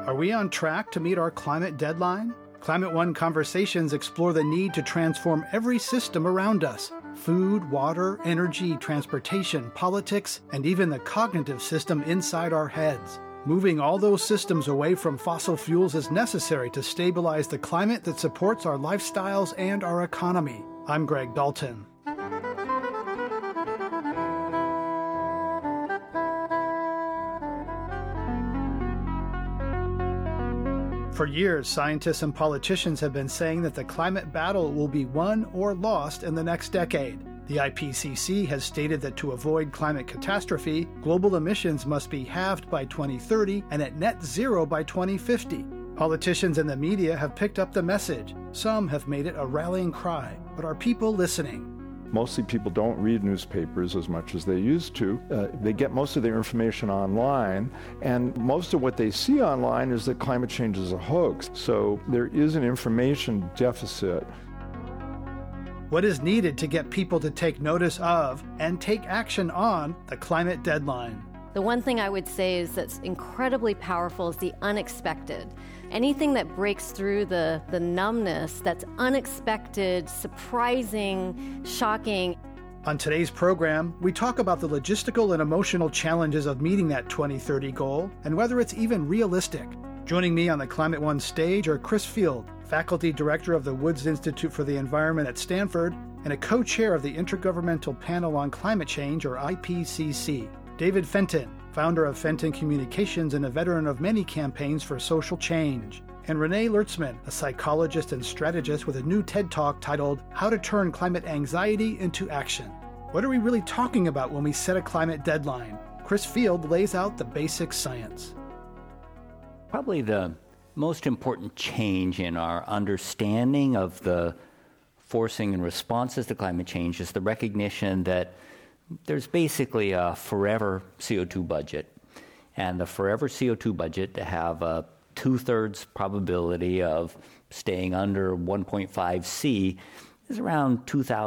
Are we on track to meet our climate deadline? Climate One conversations explore the need to transform every system around us: food, water, energy, transportation, politics, and even the cognitive system inside our heads. Moving all those systems away from fossil fuels is necessary to stabilize the climate that supports our lifestyles and our economy. I'm Greg Dalton. For years, scientists and politicians have been saying that the climate battle will be won or lost in the next decade. The IPCC has stated that to avoid climate catastrophe, global emissions must be halved by 2030 and at net zero by 2050. Politicians and the media have picked up the message. Some have made it a rallying cry, but are people listening? Mostly people don't read newspapers as much as they used to. They get most of their information online, and most of what they see online is that climate change is a hoax. So there is an information deficit. What is needed to get people to take notice of and take action on the climate deadline? The one thing I would say is that's incredibly powerful is the unexpected. Anything that breaks through the numbness, that's unexpected, surprising, shocking. On today's program, we talk about the logistical and emotional challenges of meeting that 2030 goal and whether it's even realistic. Joining me on the Climate One stage are Chris Field, Faculty Director of the Woods Institute for the Environment at Stanford and a co-chair of the Intergovernmental Panel on Climate Change, or IPCC. David Fenton, founder of Fenton Communications and a veteran of many campaigns for social change. And Renee Lertzman, a psychologist and strategist with a new TED Talk titled How to Turn Climate Anxiety into Action. What are we really talking about when we set a climate deadline? Chris Field lays out the basic science. Probably the most important change in our understanding of the forcing and responses to climate change is the recognition that there's basically a forever CO2 budget. And the forever CO2 budget to have a 2/3 probability of staying under 1.5 C is around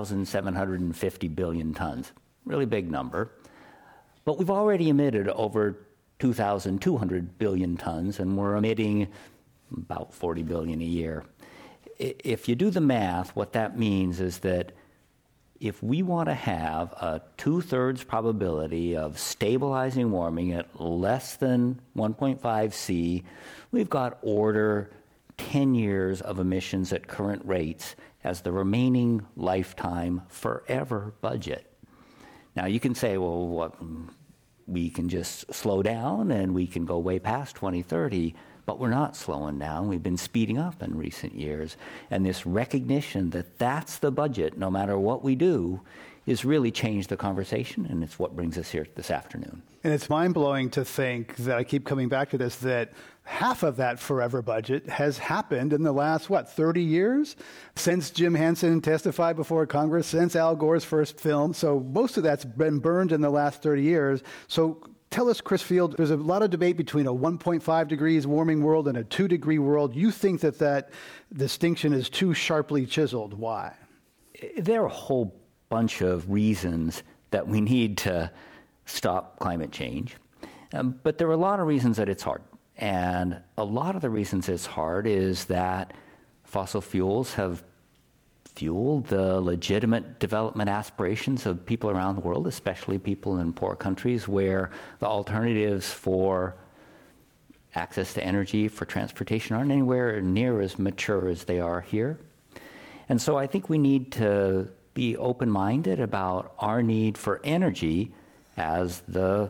2,750 billion tons. Really big number. But we've already emitted over 2,200 billion tons, and we're emitting about 40 billion a year. If you do the math, what that means is that if we want to have a 2/3 probability of stabilizing warming at less than 1.5 C, we've got order 10 years of emissions at current rates as the remaining lifetime forever budget. Now you can say, well, we can just slow down and we can go way past 2030, but we're not slowing down. We've been speeding up in recent years. And this recognition that that's the budget, no matter what we do, is really changed the conversation, and it's what brings us here this afternoon. And it's mind-blowing to think that, I keep coming back to this, that half of that forever budget has happened in the last, 30 years? Since Jim Hansen testified before Congress, since Al Gore's first film. So most of that's been burned in the last 30 years. So tell us, Chris Field, there's a lot of debate between a 1.5 degrees warming world and a 2-degree world. You think that distinction is too sharply chiseled. Why? There are a whole bunch of reasons that we need to stop climate change. But there are a lot of reasons that it's hard. And a lot of the reasons it's hard is that fossil fuels have fueled the legitimate development aspirations of people around the world, especially people in poor countries where the alternatives for access to energy, for transportation, aren't anywhere near as mature as they are here. And so I think we need to be open-minded about our need for energy as the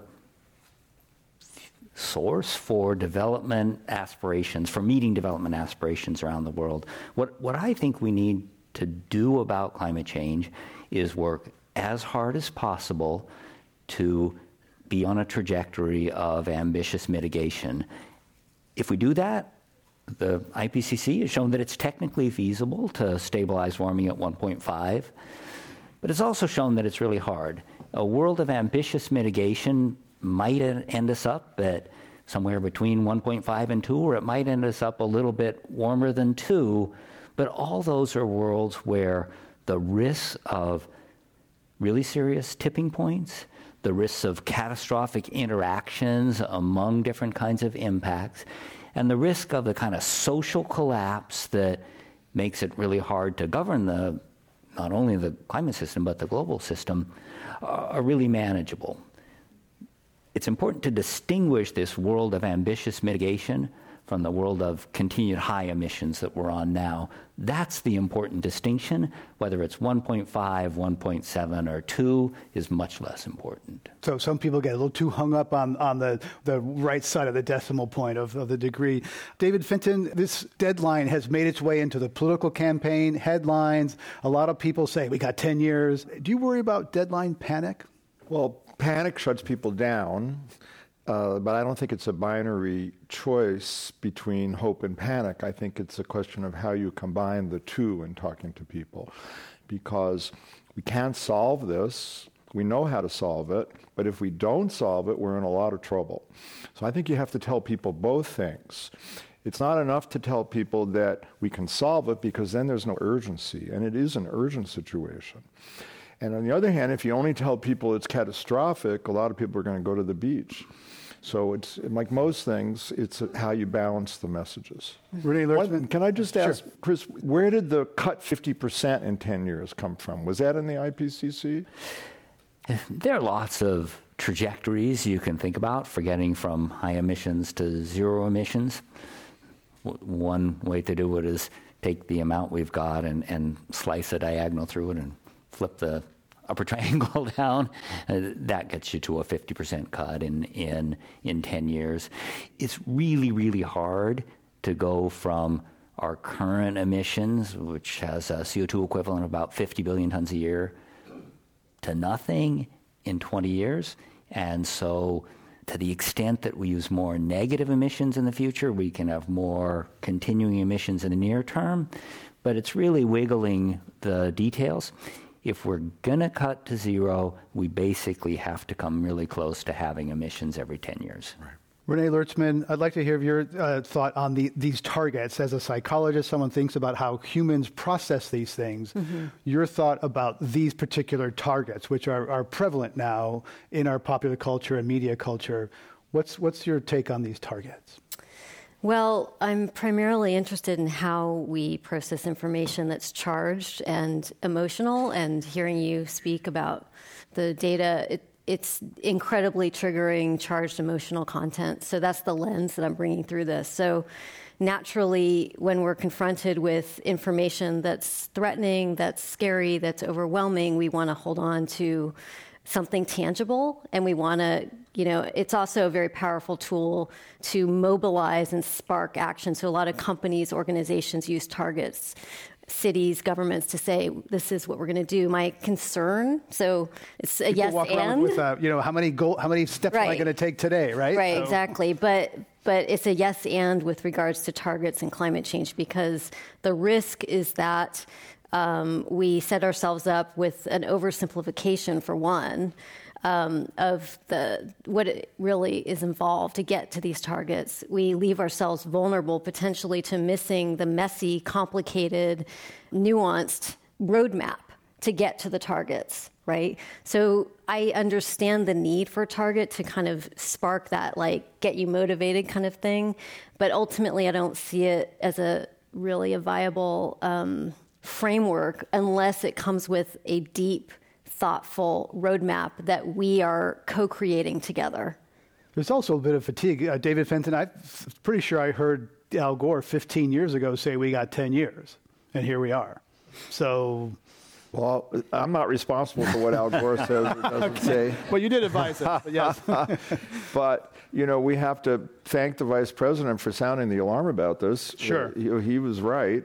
source for development aspirations, for meeting development aspirations around the world. What I think we need to do about climate change is work as hard as possible to be on a trajectory of ambitious mitigation. If we do that, the IPCC has shown that it's technically feasible to stabilize warming at 1.5, but it's also shown that it's really hard. A world of ambitious mitigation might end us up at somewhere between 1.5 and 2, or it might end us up a little bit warmer than 2, but all those are worlds where the risks of really serious tipping points, the risks of catastrophic interactions among different kinds of impacts, and the risk of the kind of social collapse that makes it really hard to govern not only the climate system, but the global system, are really manageable. It's important to distinguish this world of ambitious mitigation from the world of continued high emissions that we're on now. That's the important distinction. Whether it's 1.5, 1.7, or 2 is much less important. So some people get a little too hung up on the right side of the decimal point of the degree. David Fenton, this deadline has made its way into the political campaign, headlines. A lot of people say, we got 10 years. Do you worry about deadline panic? Well, panic shuts people down. But I don't think it's a binary choice between hope and panic. I think it's a question of how you combine the two in talking to people. Because we can't solve this. We know how to solve it. But if we don't solve it, we're in a lot of trouble. So I think you have to tell people both things. It's not enough to tell people that we can solve it, because then there's no urgency. And it is an urgent situation. And on the other hand, if you only tell people it's catastrophic, a lot of people are going to go to the beach. So it's like most things, it's how you balance the messages. Renee Lertzman? Can I just ask, sure, Chris, where did the cut 50% in 10 years come from? Was that in the IPCC? There are lots of trajectories you can think about for getting from high emissions to zero emissions. One way to do it is take the amount we've got and slice a diagonal through it and flip the upper triangle down. That gets you to a 50% cut in 10 years. It's really, really hard to go from our current emissions, which has a CO2 equivalent of about 50 billion tons a year, to nothing in 20 years. And so to the extent that we use more negative emissions in the future, we can have more continuing emissions in the near term. But it's really wiggling the details. If we're going to cut to zero, we basically have to come really close to having emissions every 10 years. Right. Renee Lertzman, I'd like to hear your thought on these targets. As a psychologist, someone thinks about how humans process these things. Mm-hmm. Your thought about these particular targets, which are prevalent now in our popular culture and media culture. What's your take on these targets? Well, I'm primarily interested in how we process information that's charged and emotional, and hearing you speak about the data, it's incredibly triggering charged emotional content. So that's the lens that I'm bringing through this. So naturally, when we're confronted with information that's threatening, that's scary, that's overwhelming, we want to hold on to something tangible, and we want to, it's also a very powerful tool to mobilize and spark action. So a lot of companies, organizations use targets, cities, governments, to say, this is what we're going to do. My concern, so it's a people yes walk and. Around with, how many steps am I going to take today, right? Right, so. Exactly. But it's a yes and with regards to targets and climate change, because the risk is that we set ourselves up with an oversimplification, for one, of what it really is involved to get to these targets. We leave ourselves vulnerable potentially to missing the messy, complicated, nuanced roadmap to get to the targets, right? So I understand the need for a target to kind of spark that, get you motivated kind of thing, but ultimately I don't see it as a viable framework unless it comes with a deep, thoughtful roadmap that we are co-creating together. There's also a bit of fatigue. David Fenton, I'm pretty sure I heard Al Gore 15 years ago say we got 10 years, and here we are. So... Well, I'm not responsible for what Al Gore says or doesn't say. Well, you did advise it, but yes. But, we have to thank the vice president for sounding the alarm about this. Sure. He was right.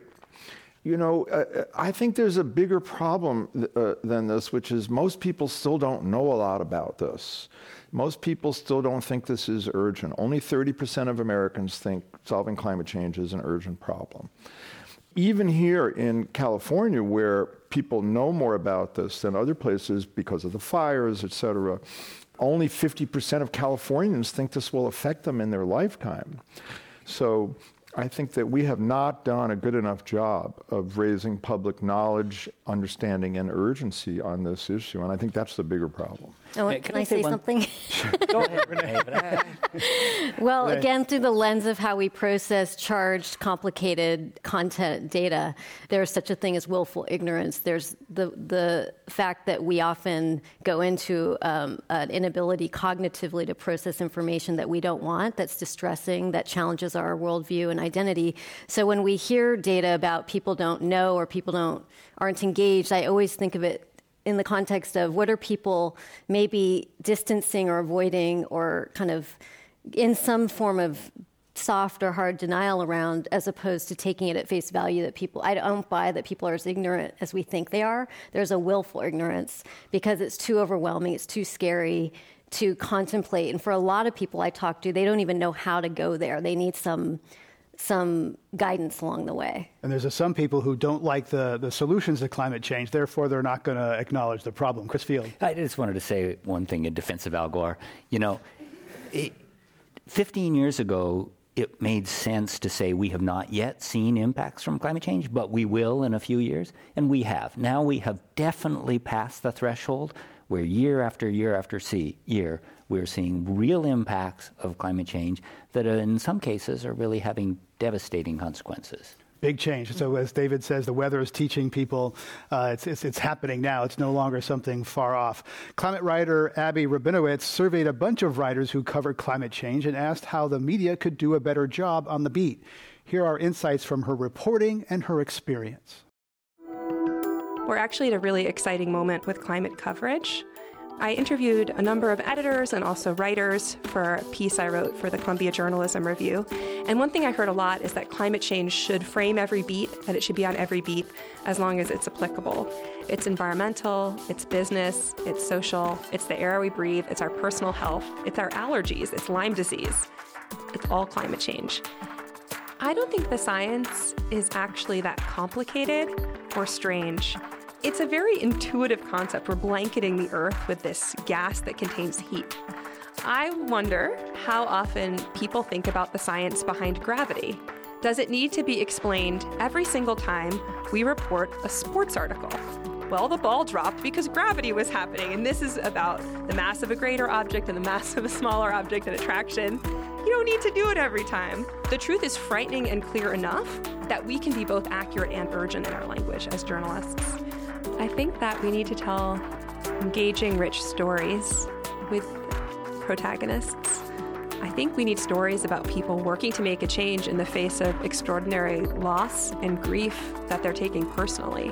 I think there's a bigger problem than this, which is most people still don't know a lot about this. Most people still don't think this is urgent. Only 30% of Americans think solving climate change is an urgent problem. Even here in California, where people know more about this than other places because of the fires, et cetera, only 50% of Californians think this will affect them in their lifetime. So I think that we have not done a good enough job of raising public knowledge, understanding, and urgency on this issue, and I think that's the bigger problem. Oh, can I say something? Go ahead, Renee. Well, again, through the lens of how we process charged, complicated content data, there's such a thing as willful ignorance. There's the fact that we often go into an inability cognitively to process information that we don't want, that's distressing, that challenges our worldview and identity. So when we hear data about people don't know or people aren't engaged, I always think of it in the context of what are people maybe distancing or avoiding or kind of in some form of soft or hard denial around, as opposed to taking it at face value that people, I don't buy that people are as ignorant as we think they are. There's a willful ignorance because it's too overwhelming, it's too scary to contemplate. And for a lot of people I talk to, they don't even know how to go there. They need some guidance along the way. And there's some people who don't like the solutions to climate change, therefore they're not going to acknowledge the problem. Chris Field. I just wanted to say one thing in defense of Al Gore. 15 years ago, it made sense to say we have not yet seen impacts from climate change, but we will in a few years, and we have. Now we have definitely passed the threshold where year after year after year, we're seeing real impacts of climate change that in some cases are really having devastating consequences. Big change. So as David says, the weather is teaching people. It's happening now. It's no longer something far off. Climate writer Abby Rabinowitz surveyed a bunch of writers who cover climate change and asked how the media could do a better job on the beat. Here are insights from her reporting and her experience. We're actually at a really exciting moment with climate coverage. I interviewed a number of editors and also writers for a piece I wrote for the Columbia Journalism Review. And one thing I heard a lot is that climate change should frame every beat, that it should be on every beat as long as it's applicable. It's environmental, it's business, it's social, it's the air we breathe, it's our personal health, it's our allergies, it's Lyme disease. It's all climate change. I don't think the science is actually that complicated or strange. It's a very intuitive concept. We're blanketing the Earth with this gas that contains heat. I wonder how often people think about the science behind gravity. Does it need to be explained every single time we report a sports article? Well, the ball dropped because gravity was happening, and this is about the mass of a greater object and the mass of a smaller object and attraction. You don't need to do it every time. The truth is frightening and clear enough that we can be both accurate and urgent in our language as journalists. I think that we need to tell engaging, rich stories with protagonists. I think we need stories about people working to make a change in the face of extraordinary loss and grief that they're taking personally.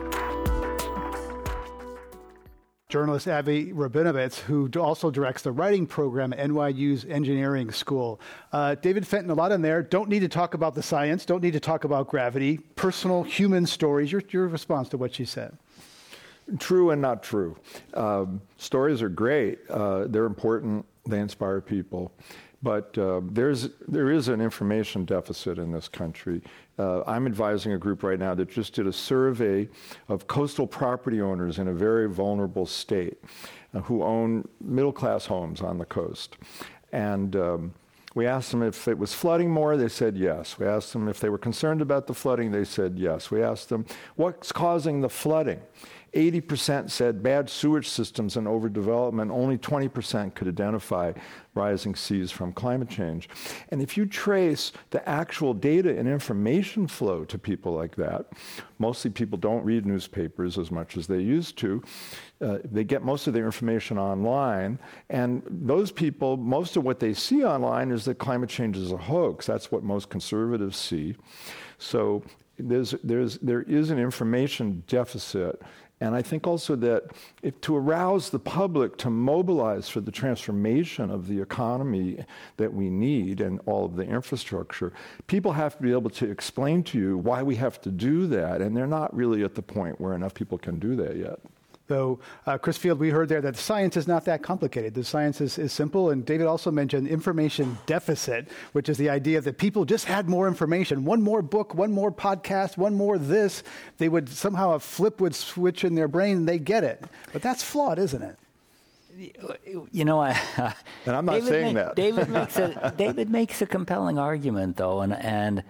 Journalist Abby Rabinowitz, who also directs the writing program at NYU's Engineering School. David Fenton, a lot in there. Don't need to talk about the science, don't need to talk about gravity, personal human stories. Your response to what she said. True and not true. Stories are great. They're important. They inspire people. But there is an information deficit in this country. I'm advising a group right now that just did a survey of coastal property owners in a very vulnerable state who own middle-class homes on the coast. And we asked them if it was flooding more. They said yes. We asked them if they were concerned about the flooding. They said yes. We asked them, what's causing the flooding? 80% said bad sewage systems and overdevelopment. Only 20% could identify rising seas from climate change. And if you trace the actual data and information flow to people like that, mostly people don't read newspapers as much as they used to. They get most of their information online. And those people, most of what they see online is that climate change is a hoax. That's what most conservatives see. So there is an information deficit. And I think also that to arouse the public to mobilize for the transformation of the economy that we need and all of the infrastructure, people have to be able to explain to you why we have to do that. And they're not really at the point where enough people can do that yet. Though, Chris Field, we heard there that science is not that complicated. The science is simple. And David also mentioned information deficit, which is the idea that people just had more information. One more book, one more podcast, one more this. They would somehow a flip would switch in their brain and they get it. But that's flawed, isn't it? You know, and I'm not saying that. David makes a compelling argument, though, and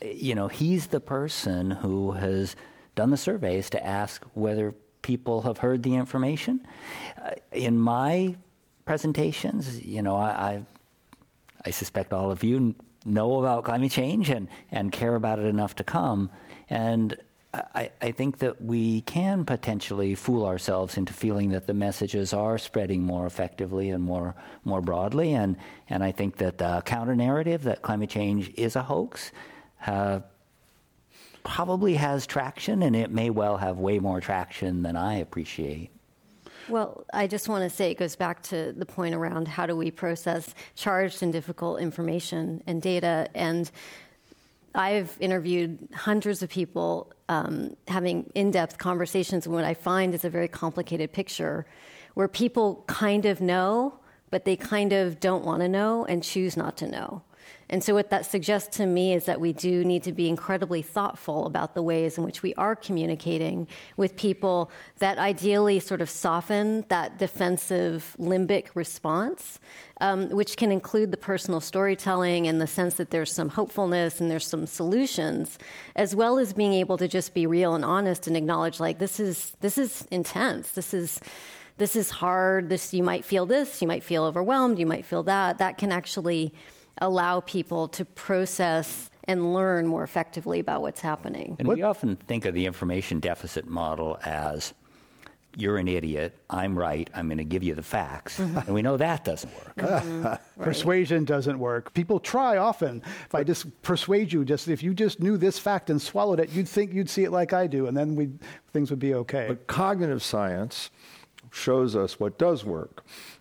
he's the person who has done the surveys to ask whether people have heard the information. In my presentations, I suspect all of you know about climate change and care about it enough to come. And I think that we can potentially fool ourselves into feeling that the messages are spreading more effectively and more broadly. And I think that the counter-narrative that climate change is a hoax probably has traction, and it may well have way more traction than I appreciate. Well, I just want to say it goes back to the point around how do we process charged and difficult information and data. And I've interviewed hundreds of people having in-depth conversations, and what I find is a very complicated picture where people kind of know, but they kind of don't want to know and choose not to know. And so what that suggests to me is that we do need to be incredibly thoughtful about the ways in which we are communicating with people that ideally sort of soften that defensive limbic response, which can include the personal storytelling and the sense that there's some hopefulness and there's some solutions, as well as being able to just be real and honest and acknowledge, like, this is intense. This is hard. You might feel this. You might feel overwhelmed. You might feel that. That can actually allow people to process and learn more effectively about what's happening. And we often think of the information deficit model as, you're an idiot, I'm right, I'm going to give you the facts. And we know that doesn't work. Right. Persuasion doesn't work. People try often. If I just persuade you, if you just knew this fact and swallowed it, you'd think you'd see it like I do, and then things would be okay. But cognitive science shows us what does work.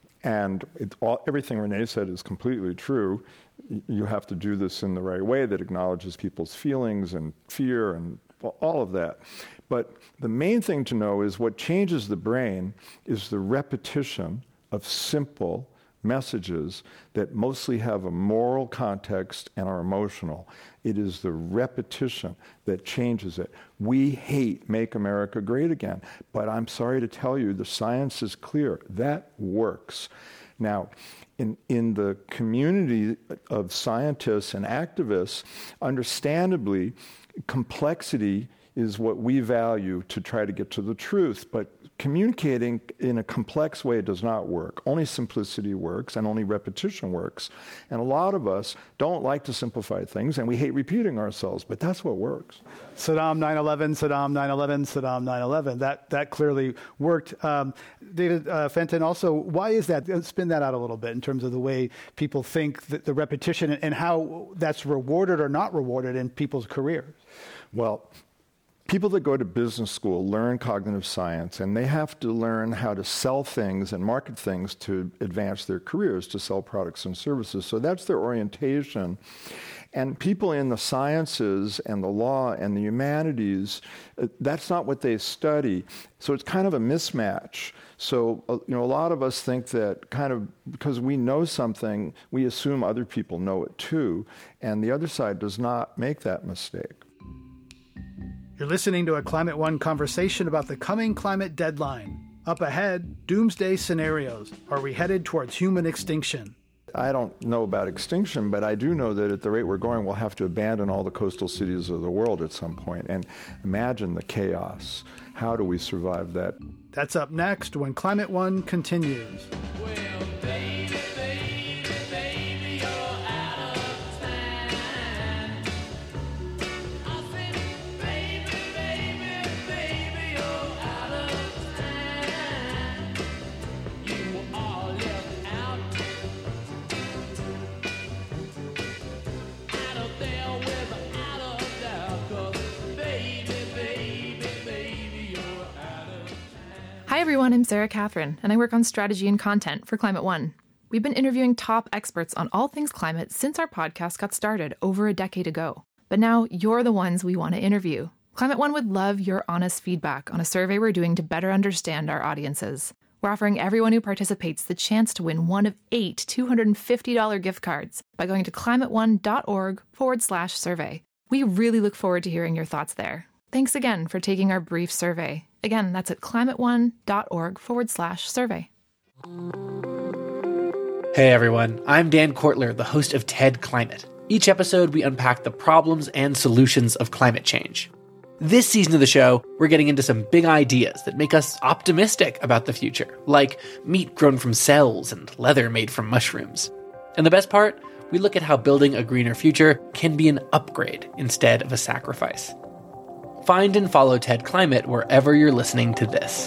And everything Renee said is completely true. You have to do this in the right way that acknowledges people's feelings and fear and all of that. But the main thing to know is what changes the brain is the repetition of simple messages that mostly have a moral context and are emotional. It is the repetition that changes it. We hate Make America Great Again, but I'm sorry to tell you, the science is clear. That works. Now, in the community of scientists and activists, understandably, complexity is what we value to try to get to the truth. But communicating in a complex way does not work. Only simplicity works, and only repetition works. And a lot of us don't like to simplify things, and we hate repeating ourselves, but that's what works. Saddam 9/11, Saddam 9/11, Saddam 9/11. That clearly worked. David Fenton, also, why is that? Spin that out a little bit in terms of the way people think that the repetition and how that's rewarded or not rewarded in people's careers. Well, people that go to business school learn cognitive science, and they have to learn how to sell things and market things to advance their careers, to sell products and services. So that's their orientation. And people in the sciences and the law and the humanities, that's not what they study. So it's kind of a mismatch. So, a lot of us think that kind of because we know something, we assume other people know it too. And the other side does not make that mistake. You're listening to a Climate One conversation about the coming climate deadline. Up ahead, doomsday scenarios. Are we headed towards human extinction? I don't know about extinction, but I do know that at the rate we're going, we'll have to abandon all the coastal cities of the world at some point. And imagine the chaos. How do we survive that? That's up next when Climate One continues. Hi everyone, I'm Sarah Catherine, and I work on strategy and content for Climate One. We've been interviewing top experts on all things climate since our podcast got started over a decade ago. But now you're the ones we want to interview. Climate One would love your honest feedback on a survey we're doing to better understand our audiences. We're offering everyone who participates the chance to win one of 8 $250 gift cards by going to climateone.org/survey. We really look forward to hearing your thoughts there. Thanks again for taking our brief survey. Again, that's at climateone.org/survey. Hey everyone, I'm Dan Kortler, the host of TED Climate. Each episode, we unpack the problems and solutions of climate change. This season of the show, we're getting into some big ideas that make us optimistic about the future, like meat grown from cells and leather made from mushrooms. And the best part, we look at how building a greener future can be an upgrade instead of a sacrifice. Find and follow TED Climate wherever you're listening to this.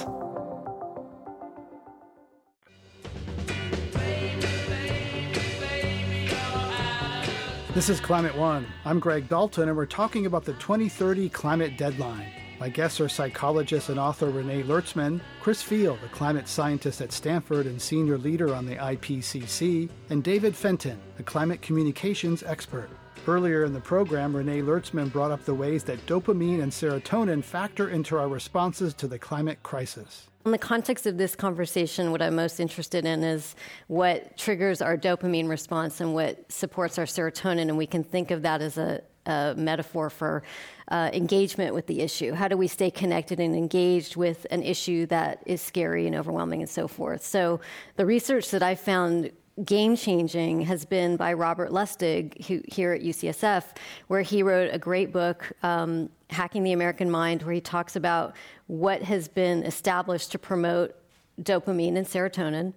This is Climate One. I'm Greg Dalton, and we're talking about the 2030 climate deadline. My guests are psychologist and author Renee Lertzman, Chris Field, a climate scientist at Stanford and senior leader on the IPCC, and David Fenton, a climate communications expert. Earlier in the program, Renee Lertzman brought up the ways that dopamine and serotonin factor into our responses to the climate crisis. In the context of this conversation, what I'm most interested in is what triggers our dopamine response and what supports our serotonin, and we can think of that as a metaphor for engagement with the issue. How do we stay connected and engaged with an issue that is scary and overwhelming and so forth? So the research that I found game-changing has been by Robert Lustig here at UCSF, where he wrote a great book, Hacking the American Mind, where he talks about what has been established to promote dopamine and serotonin.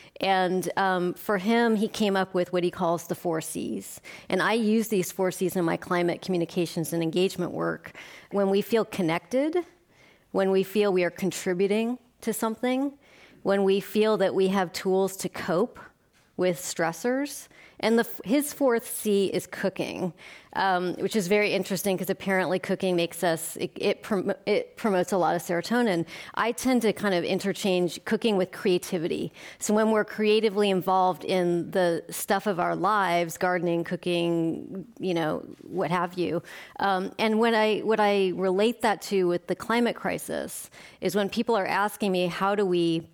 And for him, he came up with what he calls the 4 C's. And I use these 4 C's in my climate communications and engagement work. When we feel connected, when we feel we are contributing to something, when we feel that we have tools to cope with stressors. And his 4th C is cooking, which is very interesting because apparently cooking makes us, it promotes a lot of serotonin. I tend to kind of interchange cooking with creativity. So when we're creatively involved in the stuff of our lives, gardening, cooking, what have you. And what I relate that to with the climate crisis is when people are asking me, how do we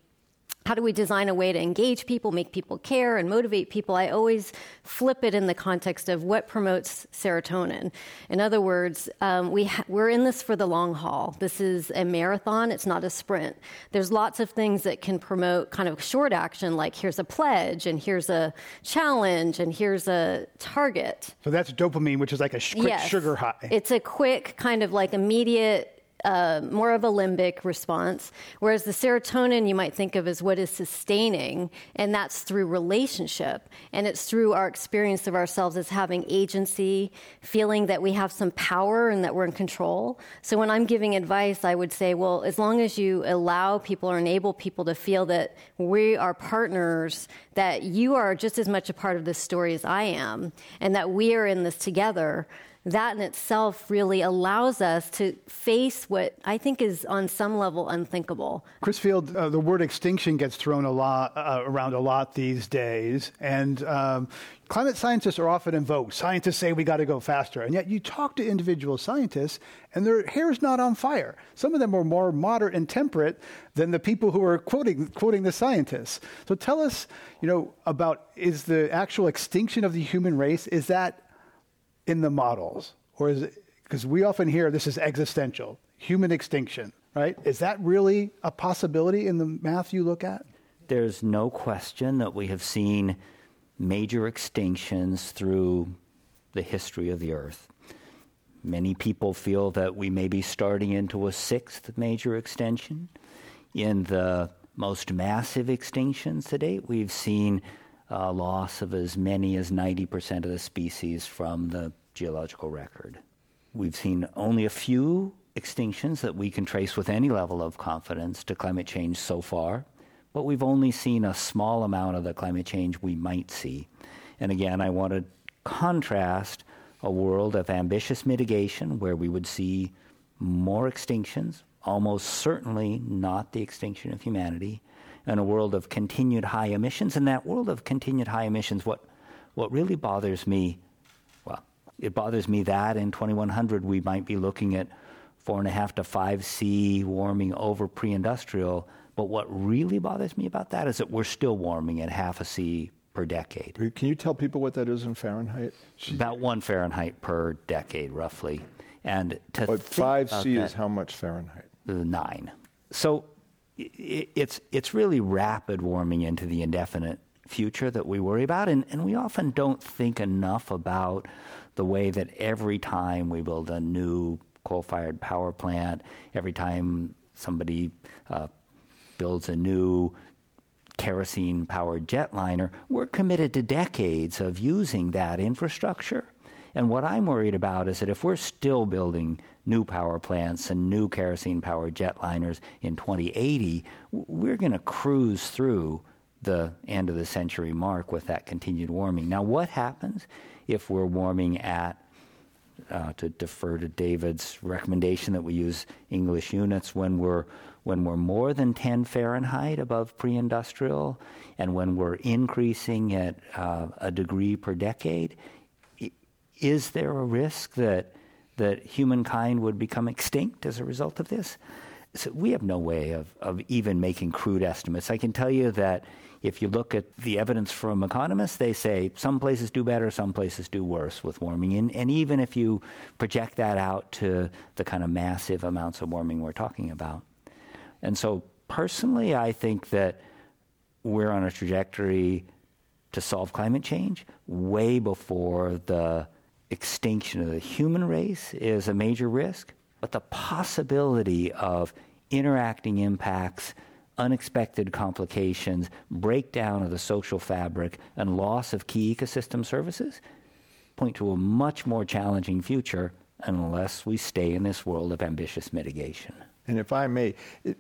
design a way to engage people, make people care, and motivate people? I always flip it in the context of what promotes serotonin. In other words, we're in this for the long haul. This is a marathon. It's not a sprint. There's lots of things that can promote kind of short action, like here's a pledge, and here's a challenge, and here's a target. So that's dopamine, which is like a quick sugar high. It's a quick kind of like immediate, more of a limbic response, whereas the serotonin you might think of as what is sustaining, and that's through relationship, and it's through our experience of ourselves as having agency, feeling that we have some power and that we're in control. So when I'm giving advice, I would say, well, as long as you allow people or enable people to feel that we are partners, that you are just as much a part of this story as I am, and that we are in this together, that in itself really allows us to face what I think is on some level unthinkable. Chris Field, the word extinction gets thrown around a lot these days, and climate scientists are often invoked. Scientists say we got to go faster, and yet you talk to individual scientists, and their hair's not on fire. Some of them are more moderate and temperate than the people who are quoting the scientists. So tell us, about, is the actual extinction of the human race, is that in the models, or is it, because we often hear this is existential, human extinction, right? Is that really a possibility in the math you look at? There's no question that we have seen major extinctions through the history of the Earth. Many people feel that we may be starting into a 6th major extinction. In the most massive extinctions to date, we've seen loss of as many as 90% of the species from the geological record. We've seen only a few extinctions that we can trace with any level of confidence to climate change so far, but we've only seen a small amount of the climate change we might see. And again, I want to contrast a world of ambitious mitigation where we would see more extinctions, almost certainly not the extinction of humanity, and a world of continued high emissions. In that world of continued high emissions, what really bothers me, it bothers me that in 2100 we might be looking at 4.5 to 5 C warming over pre-industrial, but what really bothers me about that is that we're still warming at 0.5 C per decade. Can you tell people what that is in Fahrenheit? About 1 Fahrenheit per decade, roughly. And to 5 C is how much Fahrenheit? 9. So it's really rapid warming into the indefinite future that we worry about. And we often don't think enough about the way that every time we build a new coal-fired power plant, every time somebody builds a new kerosene-powered jetliner, we're committed to decades of using that infrastructure. And what I'm worried about is that if we're still building new power plants and new kerosene-powered jetliners in 2080, we're going to cruise through the end of the century mark with that continued warming. Now, what happens if we're warming at, to defer to David's recommendation that we use English units, when we're more than 10 Fahrenheit above pre-industrial, and when we're increasing at a degree per decade? Is there a risk that humankind would become extinct as a result of this? So we have no way of even making crude estimates. I can tell you that if you look at the evidence from economists, they say some places do better, some places do worse with warming. And even if you project that out to the kind of massive amounts of warming we're talking about. And so personally, I think that we're on a trajectory to solve climate change way before the extinction of the human race is a major risk, but the possibility of interacting impacts, unexpected complications, breakdown of the social fabric, and loss of key ecosystem services point to a much more challenging future unless we stay in this world of ambitious mitigation. And if I may,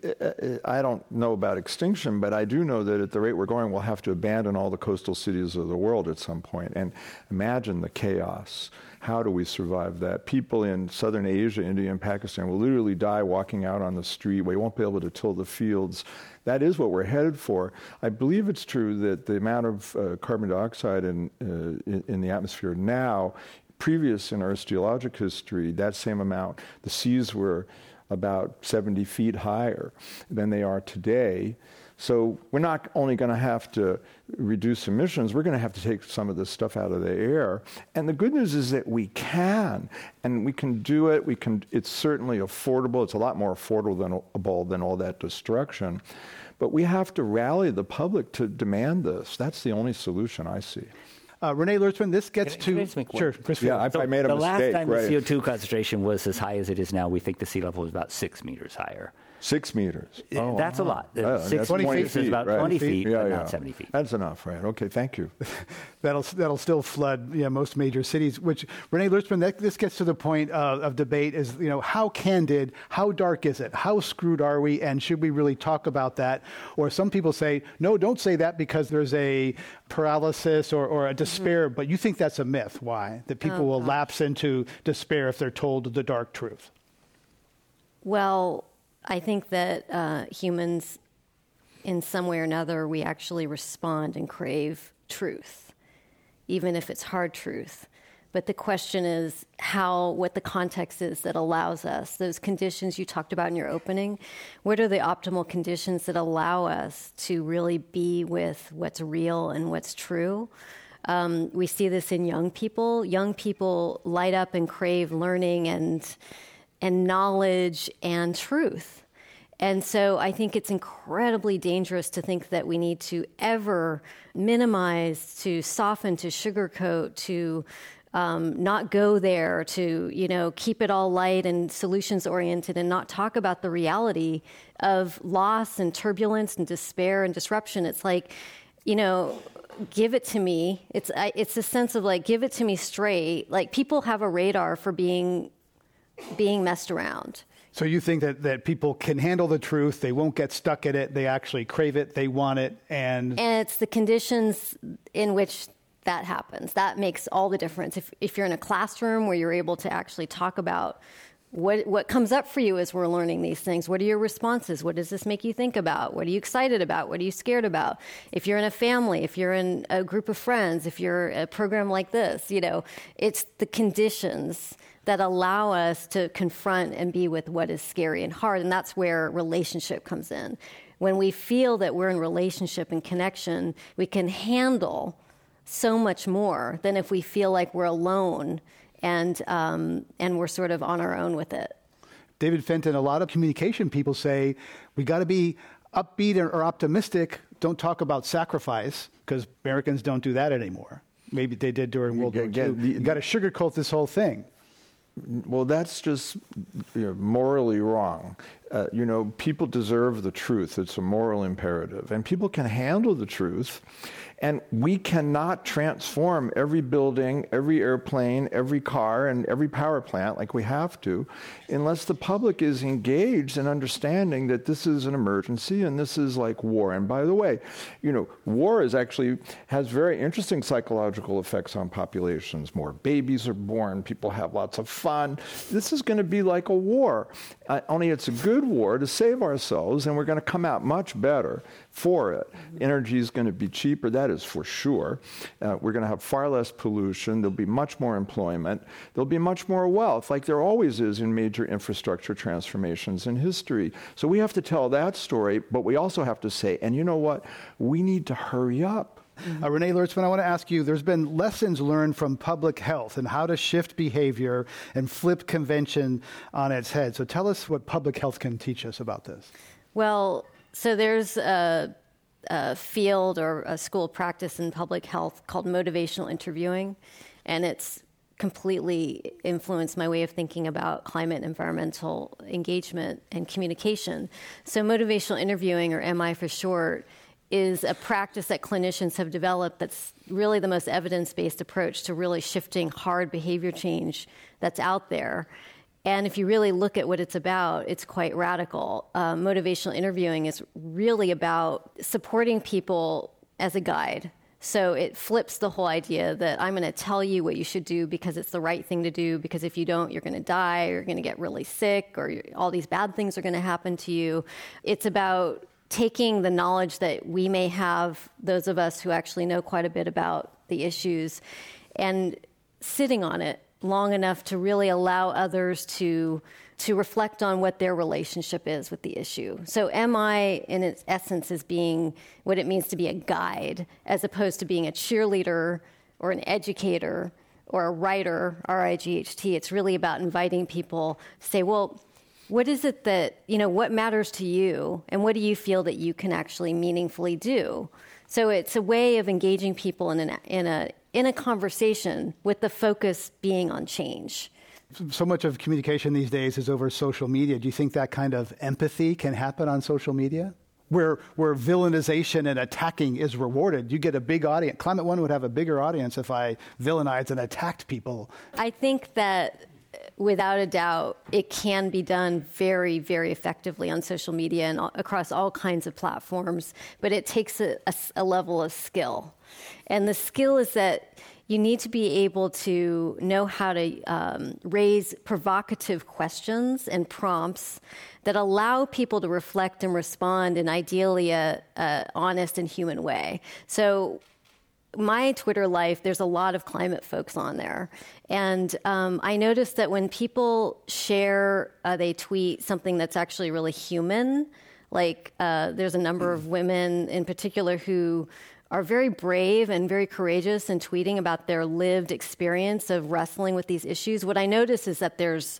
I don't know about extinction, but I do know that at the rate we're going, we'll have to abandon all the coastal cities of the world at some point. And imagine the chaos. How do we survive that? People in southern Asia, India, and Pakistan will literally die walking out on the street. We won't be able to till the fields. That is what we're headed for. I believe it's true that the amount of carbon dioxide in the atmosphere now, previous in Earth's geologic history, that same amount, the seas were about 70 feet higher than they are today. So we're not only going to have to reduce emissions, we're going to have to take some of this stuff out of the air. And the good news is that we can, and we can do it. It's certainly affordable. It's a lot more affordable than all that destruction. But we have to rally the public to demand this. That's the only solution I see. René Lertzman, this gets to... Sure, Chris. Yeah, I made a mistake. The last time right. the CO2 concentration was as high as it is now, we think the sea level was about 6 meters higher. 6 meters. Oh, that's a lot. 6 20 feet is about right. 20 feet, yeah, but yeah. not 70 feet. That's enough, right? Okay, thank you. That'll still flood most major cities, which, René Lertzman, this gets to the point of debate is, how candid, how dark is it? How screwed are we? And should we really talk about that? Or some people say, no, don't say that because there's a paralysis or a despair, but you think that's a myth. Why? That people will lapse into despair if they're told the dark truth. Well, I think that humans, in some way or another, we actually respond and crave truth, even if it's hard truth. But the question is what the context is that allows us, those conditions you talked about in your opening, what are the optimal conditions that allow us to really be with what's real and what's true? We see this in young people. Young people light up and crave learning and knowledge and truth. And so I think it's incredibly dangerous to think that we need to ever minimize, to soften, to sugarcoat, to not go there, to keep it all light and solutions oriented, and not talk about the reality of loss and turbulence and despair and disruption. It's like, give it to me. It's a sense of like, give it to me straight. Like, people have a radar for being messed around. So you think that people can handle the truth, they won't get stuck in it, they actually crave it, they want it, and it's the conditions in which that happens. That makes all the difference. If you're in a classroom where you're able to actually talk about what comes up for you as we're learning these things, what are your responses? What does this make you think about? What are you excited about? What are you scared about? If you're in a family, if you're in a group of friends, if you're a program like this, it's the conditions that allow us to confront and be with what is scary and hard. And that's where relationship comes in. When we feel that we're in relationship and connection, we can handle so much more than if we feel like we're alone and we're sort of on our own with it. David Fenton, a lot of communication people say we got to be upbeat or optimistic don't talk about sacrifice, because Americans don't do that anymore. Maybe they did during World War II. You got to sugarcoat this whole thing. Well, that's just morally wrong. People deserve the truth. It's a moral imperative. And people can handle the truth. And we cannot transform every building, every airplane, every car, and every power plant like we have to, unless the public is engaged in understanding that this is an emergency and this is like war. And by the way, war has very interesting psychological effects on populations. More babies are born, people have lots of fun. This is going to be like a war, only it's a good war to save ourselves, and we're going to come out much better for it. Energy is going to be cheaper, that is for sure. We're going to have far less pollution. There'll be much more employment. There'll be much more wealth, like there always is in major infrastructure transformations in history. So we have to tell that story, but we also have to say, and you know what? We need to hurry up. Renee Lertzman, I want to ask you, there's been lessons learned from public health and how to shift behavior and flip convention on its head. So tell us what public health can teach us about this. Well, so there's a field or a school of practice in public health called motivational interviewing, and it's completely influenced my way of thinking about climate and environmental engagement and communication. So motivational interviewing, or MI for short, is a practice that clinicians have developed that's really the most evidence-based approach to really shifting hard behavior change that's out there. And if you really look at what it's about, it's quite radical. Motivational interviewing is really about supporting people as a guide. So it flips the whole idea that I'm going to tell you what you should do because it's the right thing to do, because if you don't, you're going to die, or you're going to get really sick, or all these bad things are going to happen to you. It's about taking the knowledge that we may have, those of us who actually know quite a bit about the issues, and sitting on it long enough to really allow others to reflect on what their relationship is with the issue. So MI, in its essence, is being what it means to be a guide, as opposed to being a cheerleader or an educator or a writer, R-I-G-H-T. It's really about inviting people to say, well, what is it that, what matters to you, and what do you feel that you can actually meaningfully do? So it's a way of engaging people in a conversation with the focus being on change. So much of communication these days is over social media. Do you think that kind of empathy can happen on social media? Where villainization and attacking is rewarded, you get a big audience. Climate One would have a bigger audience if I villainized and attacked people. I think that without a doubt, it can be done very, very effectively on social media and across all kinds of platforms, but it takes a level of skill. And the skill is that you need to be able to know how to raise provocative questions and prompts that allow people to reflect and respond in ideally a honest and human way. So my Twitter life, there's a lot of climate folks on there. And I noticed that when people share, they tweet something that's actually really human, like there's a number of women in particular who are very brave and very courageous in tweeting about their lived experience of wrestling with these issues. What I notice is that there's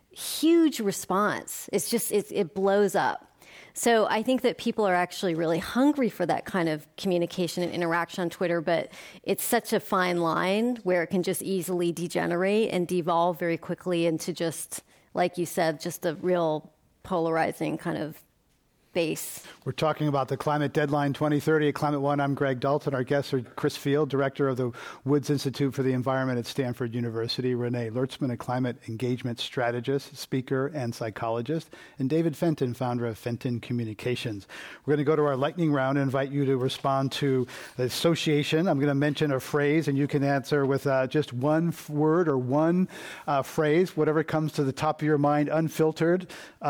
huge response. It's just, it blows up. So I think that people are actually really hungry for that kind of communication and interaction on Twitter, but it's such a fine line where it can just easily degenerate and devolve very quickly into just, like you said, just a real polarizing kind of base. We're talking about the Climate Deadline 2030 at Climate One. I'm Greg Dalton. Our guests are Chris Field, director of the Woods Institute for the Environment at Stanford University, Renee Lertzman, a climate engagement strategist, speaker, and psychologist, and David Fenton, founder of Fenton Communications. We're going to go to our lightning round and invite you to respond to the association. I'm going to mention a phrase, and you can answer with just one word or one phrase, whatever comes to the top of your mind, unfiltered,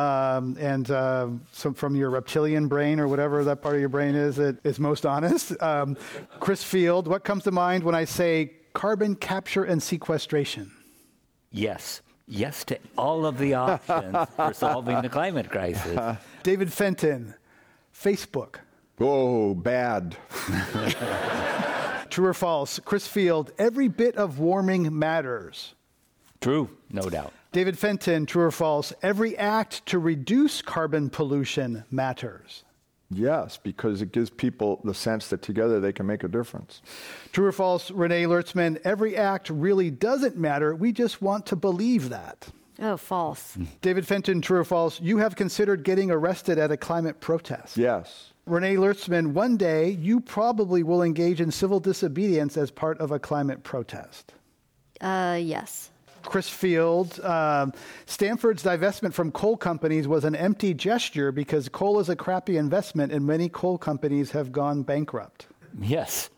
so from your reptilian brain or whatever that part of your brain is that is most honest. Chris Field, what comes to mind when I say carbon capture and sequestration? Yes. Yes to all of the options for solving the climate crisis. David Fenton, Facebook. Oh, bad. True or false? Chris Field, every bit of warming matters. True, no doubt. David Fenton, true or false? Every act to reduce carbon pollution matters. Yes, because it gives people the sense that together they can make a difference. True or false, Renee Lertzman, every act really doesn't matter. We just want to believe that. Oh, false. David Fenton, true or false, you have considered getting arrested at a climate protest. Yes. Renee Lertzman, one day you probably will engage in civil disobedience as part of a climate protest. Yes. Chris Field, Stanford's divestment from coal companies was an empty gesture because coal is a crappy investment and many coal companies have gone bankrupt. Yes.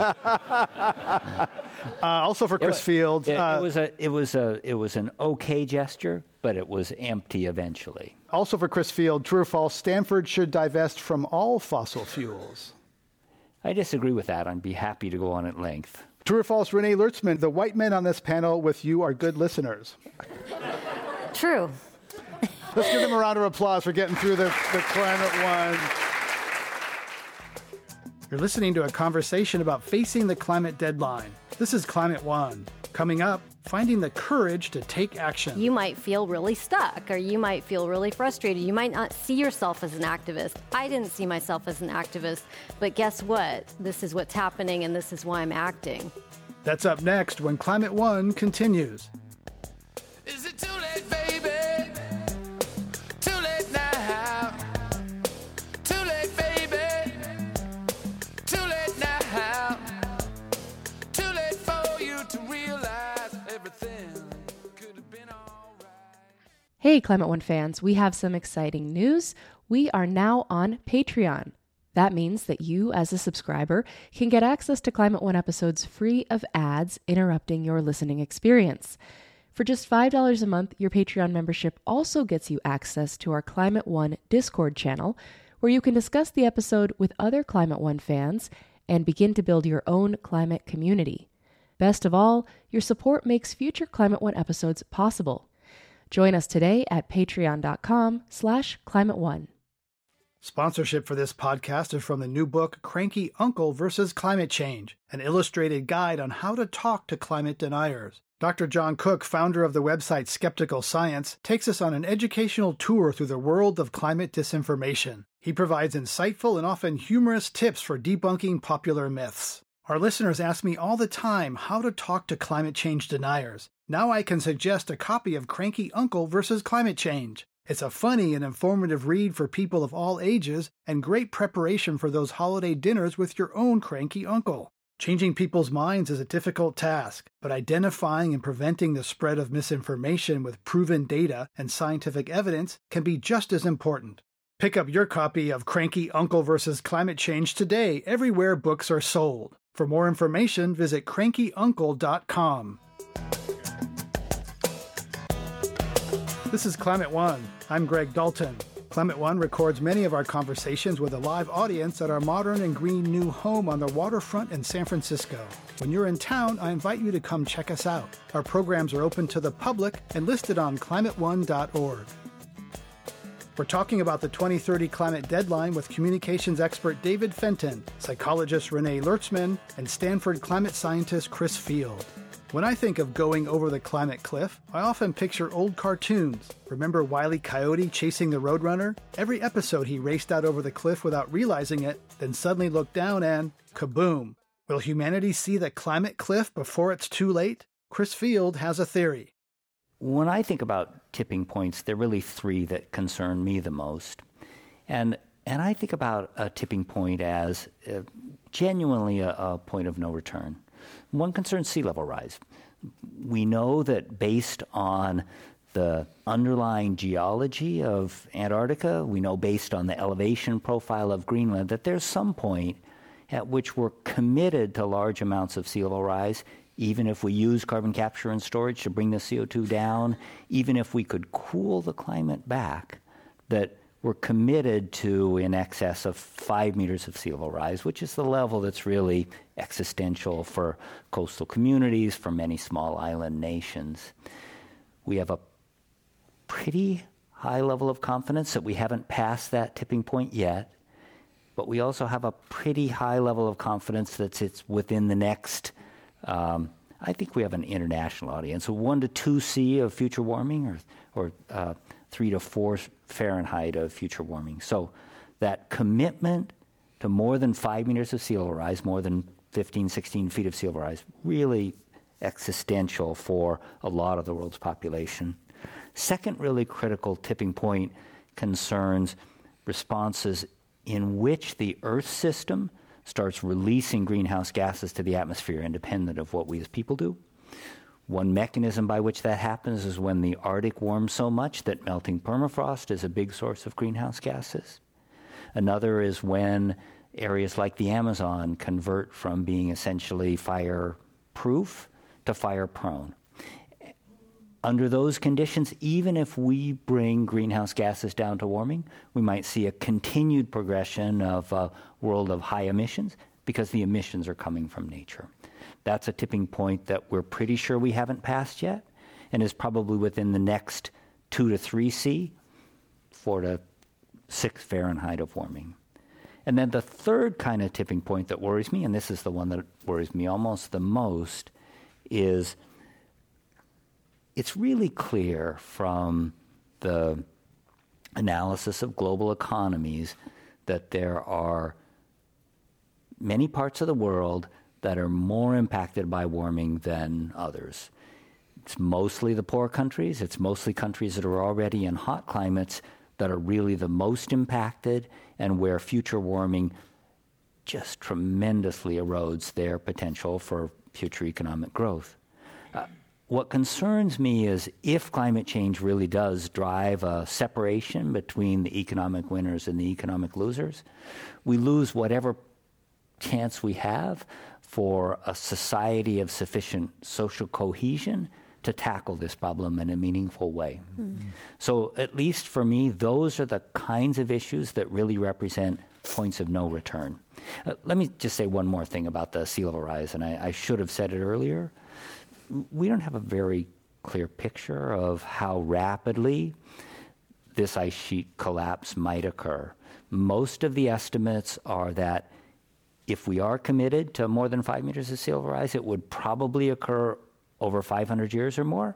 Also for Chris Field, it was an okay gesture, but it was empty eventually. Also for Chris Field, true or false, Stanford should divest from all fossil fuels. I disagree with that. I'd be happy to go on at length. True or false, Renee Lertzman, the white men on this panel with you are good listeners. True. Let's give them a round of applause for getting through the Climate One. You're listening to a conversation about facing the climate deadline. This is Climate One. Coming up, finding the courage to take action. You might feel really stuck, or you might feel really frustrated. You might not see yourself as an activist. I didn't see myself as an activist, but guess what? This is what's happening, and this is why I'm acting. That's up next when Climate One continues. Is it too late, baby? Too late now. Too late, baby. Too late now. Too late for you to realize everything could have been all right. Hey, Climate One fans, we have some exciting news. We are now on Patreon. That means that you, as a subscriber, can get access to Climate One episodes free of ads interrupting your listening experience. For just $5 a month, your Patreon membership also gets you access to our Climate One Discord channel, where you can discuss the episode with other Climate One fans and begin to build your own climate community. Best of all, your support makes future Climate One episodes possible. Join us today at patreon.com/climateone. Sponsorship for this podcast is from the new book, Cranky Uncle versus Climate Change, an illustrated guide on how to talk to climate deniers. Dr. John Cook, founder of the website Skeptical Science, takes us on an educational tour through the world of climate disinformation. He provides insightful and often humorous tips for debunking popular myths. Our listeners ask me all the time how to talk to climate change deniers. Now I can suggest a copy of Cranky Uncle versus Climate Change. It's a funny and informative read for people of all ages and great preparation for those holiday dinners with your own cranky uncle. Changing people's minds is a difficult task, but identifying and preventing the spread of misinformation with proven data and scientific evidence can be just as important. Pick up your copy of Cranky Uncle vs. Climate Change today everywhere books are sold. For more information, visit crankyuncle.com. This is Climate One. I'm Greg Dalton. Climate One records many of our conversations with a live audience at our modern and green new home on the waterfront in San Francisco. When you're in town, I invite you to come check us out. Our programs are open to the public and listed on climateone.org. We're talking about the 2030 climate deadline with communications expert David Fenton, psychologist Renee Lertzman, and Stanford climate scientist Chris Field. When I think of going over the climate cliff, I often picture old cartoons. Remember Wile E. Coyote chasing the Roadrunner? Every episode he raced out over the cliff without realizing it, then suddenly looked down and kaboom. Will humanity see the climate cliff before it's too late? Chris Field has a theory. When I think about tipping points, there are really three that concern me the most. And I think about a tipping point as genuinely a point of no return. One concerns sea level rise. We know that based on the underlying geology of Antarctica, we know based on the elevation profile of Greenland, that there's some point at which we're committed to large amounts of sea level rise, even if we use carbon capture and storage to bring the CO2 down, even if we could cool the climate back, that we're committed to in excess of 5 meters of sea level rise, which is the level that's really existential for coastal communities, for many small island nations. We have a pretty high level of confidence that we haven't passed that tipping point yet, but we also have a pretty high level of confidence that it's within the next, I think we have an international audience, so 1 to 2 C of future warming or 3 to 4 Fahrenheit of future warming. So that commitment to more than 5 meters of sea level rise, more than 15, 16 feet of sea level rise, really existential for a lot of the world's population. Second really critical tipping point concerns responses in which the Earth system starts releasing greenhouse gases to the atmosphere independent of what we as people do. One mechanism by which that happens is when the Arctic warms so much that melting permafrost is a big source of greenhouse gases. Another is when areas like the Amazon convert from being essentially fire-proof to fire-prone. Under those conditions, even if we bring greenhouse gases down to warming, we might see a continued progression of a world of high emissions because the emissions are coming from nature. That's a tipping point that we're pretty sure we haven't passed yet and is probably within the next 2 to 3 C, 4 to 6 Fahrenheit of warming. And then the third kind of tipping point that worries me, and this is the one that worries me almost the most, is it's really clear from the analysis of global economies that there are many parts of the world that are more impacted by warming than others. It's mostly the poor countries. It's mostly countries that are already in hot climates that are really the most impacted and where future warming just tremendously erodes their potential for future economic growth. What concerns me is if climate change really does drive a separation between the economic winners and the economic losers, we lose whatever chance we have for a society of sufficient social cohesion to tackle this problem in a meaningful way. So at least for me, those are the kinds of issues that really represent points of no return. Let me just say one more thing about the sea level rise, and I should have said it earlier. We don't have a very clear picture of how rapidly this ice sheet collapse might occur. Most of the estimates are that if we are committed to more than 5 meters of sea level rise, it would probably occur over 500 years or more.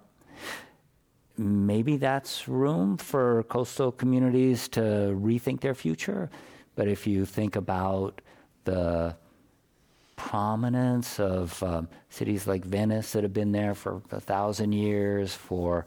Maybe that's room for coastal communities to rethink their future. But if you think about the prominence of cities like Venice that have been there for 1,000 years, for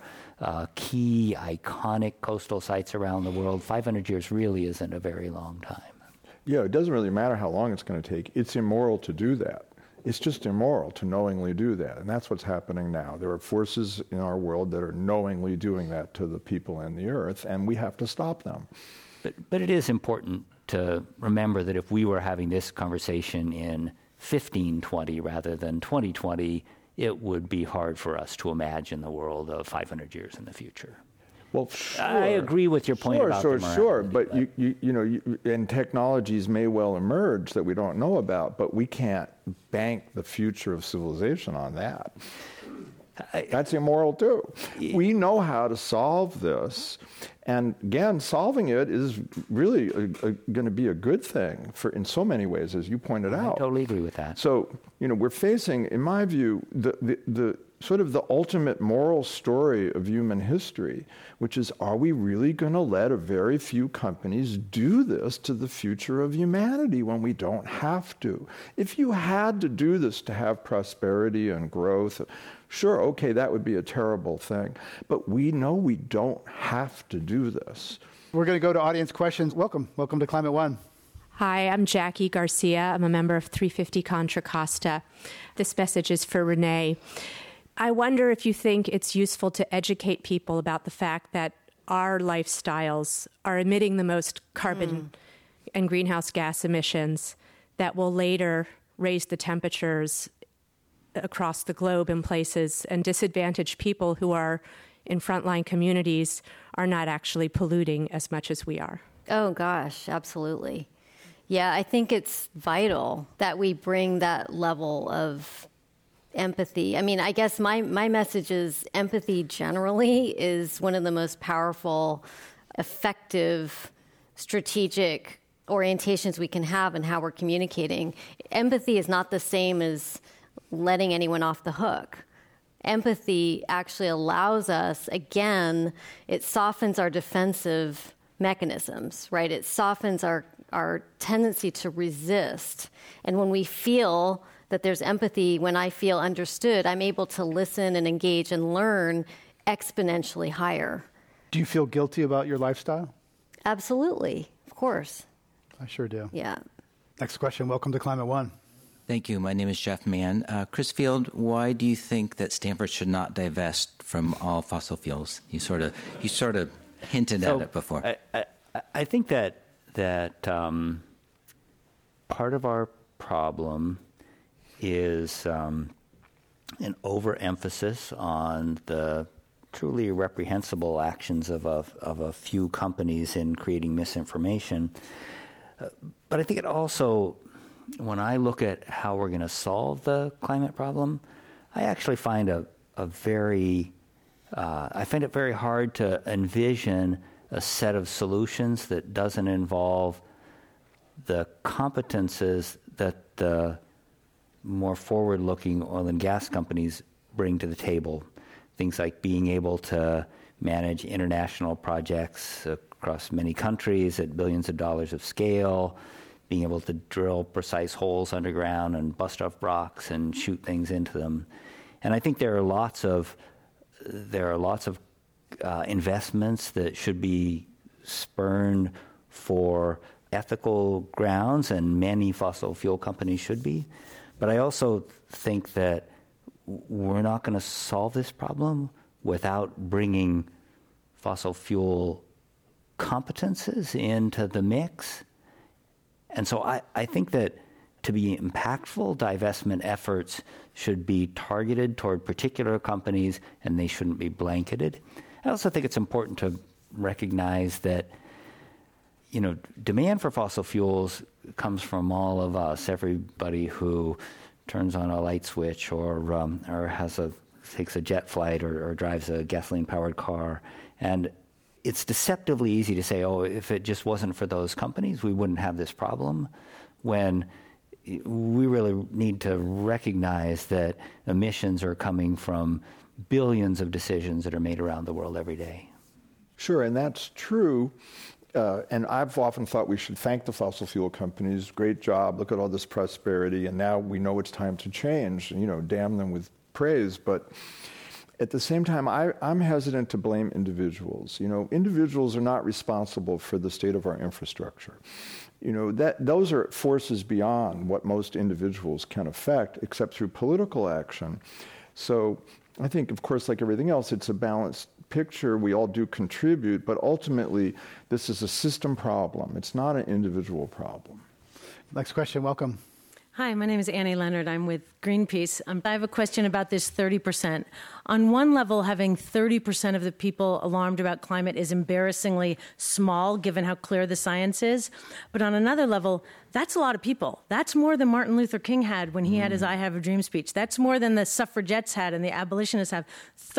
key iconic coastal sites around the world, 500 years really isn't a very long time. Yeah, it doesn't really matter how long it's going to take. It's immoral to do that. It's just immoral to knowingly do that. And that's what's happening now. There are forces in our world that are knowingly doing that to the people and the earth, and we have to stop them. But it is important to remember that if we were having this conversation in 1520 rather than 2020, it would be hard for us to imagine the world of 500 years in the future. Well, sure. I agree with your point about the morality. Sure, but and technologies may well emerge that we don't know about, but we can't bank the future of civilization on that. That's immoral too. We know how to solve this, and again, solving it is really going to be a good thing in so many ways, as you pointed out. I totally agree with that. So, we're facing, in my view, the sort of the ultimate moral story of human history, which is, are we really going to let a very few companies do this to the future of humanity when we don't have to? If you had to do this to have prosperity and growth, sure, okay, that would be a terrible thing. But we know we don't have to do this. We're going to go to audience questions. Welcome to Climate One. Hi, I'm Jackie Garcia. I'm a member of 350 Contra Costa. This message is for Renee. I wonder if you think it's useful to educate people about the fact that our lifestyles are emitting the most carbon and greenhouse gas emissions that will later raise the temperatures across the globe in places, and disadvantaged people who are in frontline communities are not actually polluting as much as we are. Oh, gosh, absolutely. Yeah, I think it's vital that we bring that level of empathy. I mean, I guess my message is empathy generally is one of the most powerful, effective, strategic orientations we can have in how we're communicating. Empathy is not the same as letting anyone off the hook. Empathy actually allows us, again, it softens our defensive mechanisms, right? It softens our tendency to resist. And when we feel that there's empathy, when I feel understood, I'm able to listen and engage and learn exponentially higher. Do you feel guilty about your lifestyle? Absolutely, of course. I sure do. Yeah. Next question. Welcome to Climate One. Thank you. My name is Jeff Mann. Chris Field, why do you think that Stanford should not divest from all fossil fuels? You sort of hinted at it before. I think that part of our problem is an overemphasis on the truly reprehensible actions of a few companies in creating misinformation. But I think it also, when I look at how we're going to solve the climate problem, I actually find I find it very hard to envision a set of solutions that doesn't involve the competences that the more forward-looking oil and gas companies bring to the table. Things like being able to manage international projects across many countries at billions of dollars of scale, being able to drill precise holes underground and bust off rocks and shoot things into them. And I think there are lots of investments that should be spurned for ethical grounds, and many fossil fuel companies should be. But I also think that we're not going to solve this problem without bringing fossil fuel competences into the mix. And so I think that to be impactful, divestment efforts should be targeted toward particular companies, and they shouldn't be blanketed. I also think it's important to recognize that, demand for fossil fuels comes from all of us, everybody who turns on a light switch or takes a jet flight or drives a gasoline-powered car. And it's deceptively easy to say, if it just wasn't for those companies, we wouldn't have this problem, when we really need to recognize that emissions are coming from billions of decisions that are made around the world every day. Sure, and that's true. And I've often thought we should thank the fossil fuel companies. Great job. Look at all this prosperity. And now we know it's time to change. Damn them with praise. But at the same time, I'm hesitant to blame individuals. Individuals are not responsible for the state of our infrastructure. Those are forces beyond what most individuals can affect, except through political action. So I think, of course, like everything else, it's a balanced picture. We all do contribute, but ultimately, this is a system problem. It's not an individual problem. Next question. Welcome. Hi, my name is Annie Leonard. I'm with Greenpeace. I have a question about this 30%. On one level, having 30% of the people alarmed about climate is embarrassingly small, given how clear the science is. But on another level, that's a lot of people. That's more than Martin Luther King had when he had his I Have a Dream speech. That's more than the suffragettes had and the abolitionists have.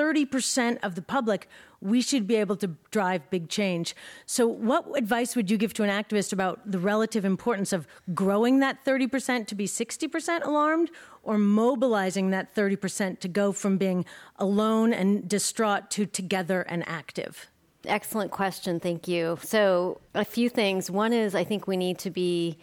30% of the public, we should be able to drive big change. So what advice would you give to an activist about the relative importance of growing that 30% to be 60% alarmed, or mobilizing that 30% to go from being alone and distraught to together and active? Excellent question. Thank you. So a few things. One is, I think we need to be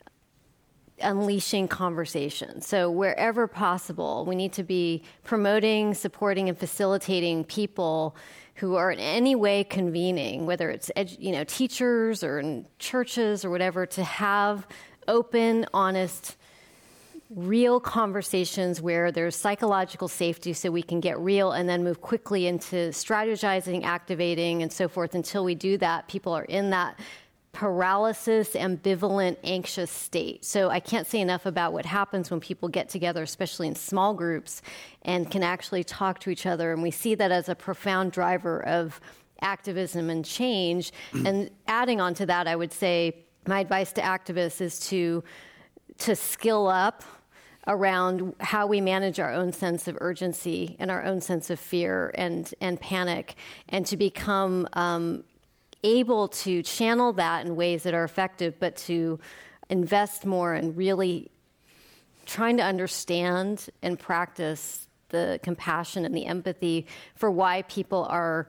unleashing conversation. So wherever possible, we need to be promoting, supporting, and facilitating people who are in any way convening, whether it's teachers or in churches or whatever, to have open, honest, real conversations where there's psychological safety so we can get real and then move quickly into strategizing, activating, and so forth. Until we do that, people are in that paralysis, ambivalent, anxious state. So I can't say enough about what happens when people get together, especially in small groups, and can actually talk to each other. And we see that as a profound driver of activism and change. And adding on to that, I would say my advice to activists is to skill up around how we manage our own sense of urgency and our own sense of fear and panic, and to become able to channel that in ways that are effective, but to invest more in really trying to understand and practice the compassion and the empathy for why people are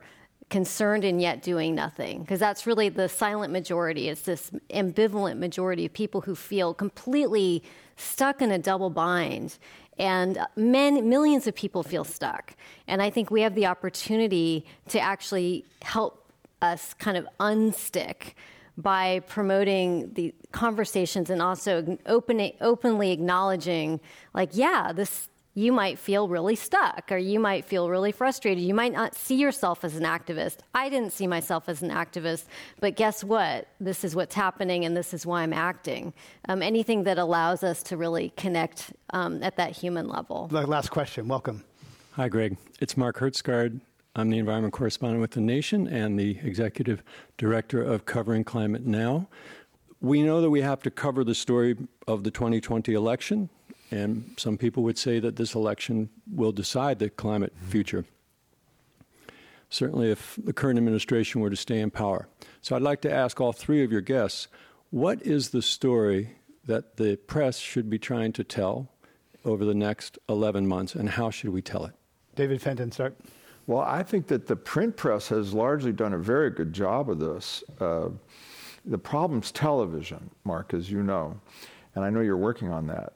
concerned and yet doing nothing, because that's really the silent majority. It's this ambivalent majority of people who feel completely stuck in a double bind. And millions of people feel stuck. And I think we have the opportunity to actually help us kind of unstick by promoting the conversations and also openly acknowledging, like, yeah, you might feel really stuck, or you might feel really frustrated. You might not see yourself as an activist. I didn't see myself as an activist, but guess what? This is what's happening, and this is why I'm acting. Anything that allows us to really connect at that human level. The last question. Welcome. Hi, Greg. It's Mark Hertzgaard. I'm the environment correspondent with The Nation and the executive director of Covering Climate Now. We know that we have to cover the story of the 2020 election, and some people would say that this election will decide the climate future, certainly if the current administration were to stay in power. So I'd like to ask all three of your guests, what is the story that the press should be trying to tell over the next 11 months, and how should we tell it? David Fenton, start. Well, I think that the print press has largely done a very good job of this. The problem's television, Mark, as you know, and I know you're working on that.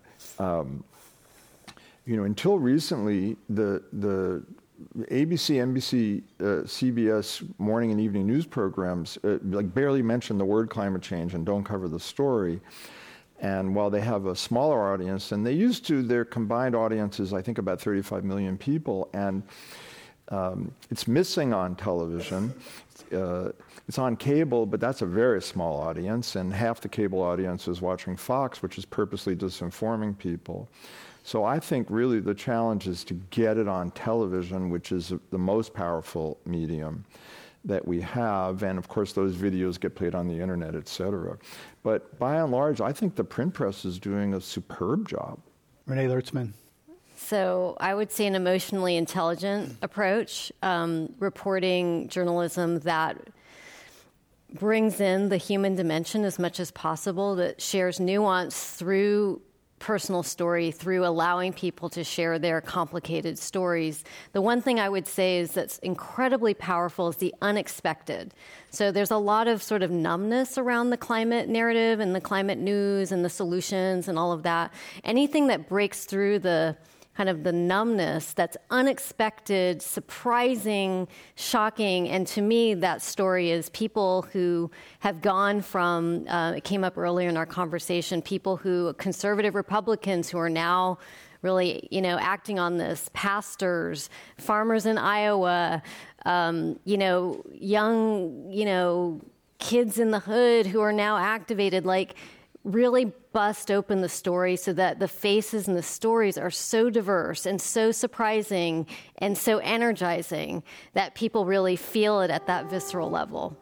Until recently, the ABC, NBC, CBS morning and evening news programs barely mention the word climate change and don't cover the story. And while they have a smaller audience than they used to, their combined audience is, I think, about 35 million people. And it's missing on television. It's on cable, but that's a very small audience, and half the cable audience is watching Fox, which is purposely disinforming people. So I think really the challenge is to get it on television, which is the most powerful medium that we have, and of course those videos get played on the internet, et cetera. But by and large, I think the print press is doing a superb job. Renee Lertzman. So I would say an emotionally intelligent approach, reporting journalism that brings in the human dimension as much as possible, that shares nuance through personal story, through allowing people to share their complicated stories. The one thing I would say is that's incredibly powerful is the unexpected. So there's a lot of sort of numbness around the climate narrative and the climate news and the solutions and all of that. Anything that breaks through the kind of the numbness that's unexpected, surprising, shocking. And to me, that story is people who have gone from, it came up earlier in our conversation, conservative Republicans who are now really, acting on this, pastors, farmers in Iowa, young, kids in the hood who are now activated, really bust open the story so that the faces and the stories are so diverse and so surprising and so energizing that people really feel it at that visceral level.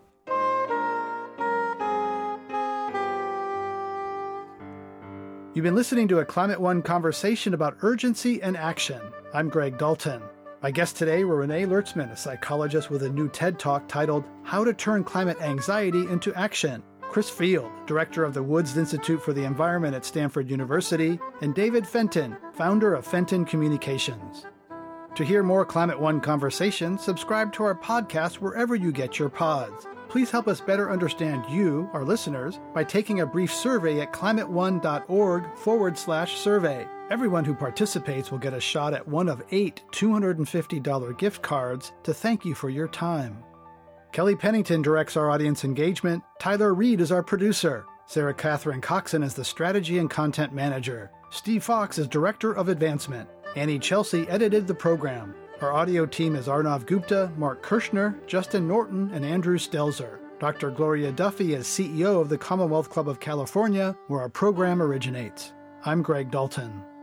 You've been listening to a Climate One conversation about urgency and action. I'm Greg Dalton. My guests today were Renee Lertzman, a psychologist with a new TED Talk titled How to Turn Climate Anxiety into Action, Chris Field, director of the Woods Institute for the Environment at Stanford University, and David Fenton, founder of Fenton Communications. To hear more Climate One conversations, subscribe to our podcast wherever you get your pods. Please help us better understand you, our listeners, by taking a brief survey at climateone.org/survey. Everyone who participates will get a shot at one of 8 $250 gift cards to thank you for your time. Kelly Pennington directs our audience engagement. Tyler Reed is our producer. Sarah Catherine Coxon is the strategy and content manager. Steve Fox is director of advancement. Annie Chelsea edited the program. Our audio team is Arnav Gupta, Mark Kirshner, Justin Norton, and Andrew Stelzer. Dr. Gloria Duffy is CEO of the Commonwealth Club of California, where our program originates. I'm Greg Dalton.